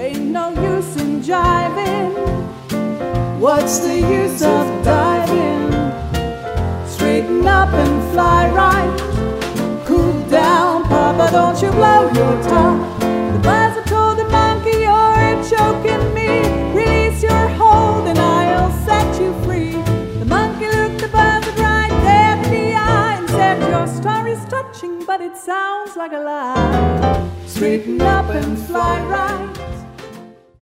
Ain't no use in jiving. What's the use of diving? Straighten up and fly right. Cool down, Papa, don't you blow your top. The buzzer told the monkey, you're choking me. Release your hold and I'll set you free. The monkey looked the buzzard right there in the eye and said, your story's touching, but it sounds like a lie. Straighten up and fly right.